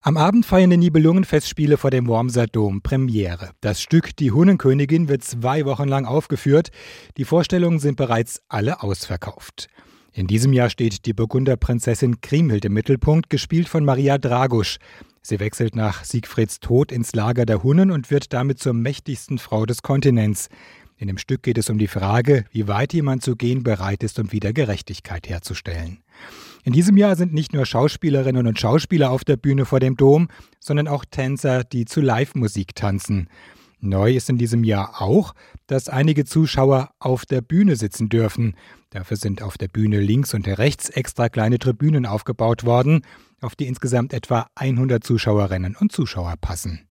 Am Abend feiern die Nibelungenfestspiele vor dem Wormser Dom Premiere. Das Stück Die Hunnenkönigin wird 2 Wochen lang aufgeführt. Die Vorstellungen sind bereits alle ausverkauft. In diesem Jahr steht die Burgunderprinzessin Kriemhild im Mittelpunkt, gespielt von Maria Dragusch. Sie wechselt nach Siegfrieds Tod ins Lager der Hunnen und wird damit zur mächtigsten Frau des Kontinents. In dem Stück geht es um die Frage, wie weit jemand zu gehen bereit ist, um wieder Gerechtigkeit herzustellen. In diesem Jahr sind nicht nur Schauspielerinnen und Schauspieler auf der Bühne vor dem Dom, sondern auch Tänzer, die zu Live-Musik tanzen. Neu ist in diesem Jahr auch, dass einige Zuschauer auf der Bühne sitzen dürfen. Dafür sind auf der Bühne links und rechts extra kleine Tribünen aufgebaut worden, auf die insgesamt etwa 100 Zuschauerinnen und Zuschauer passen.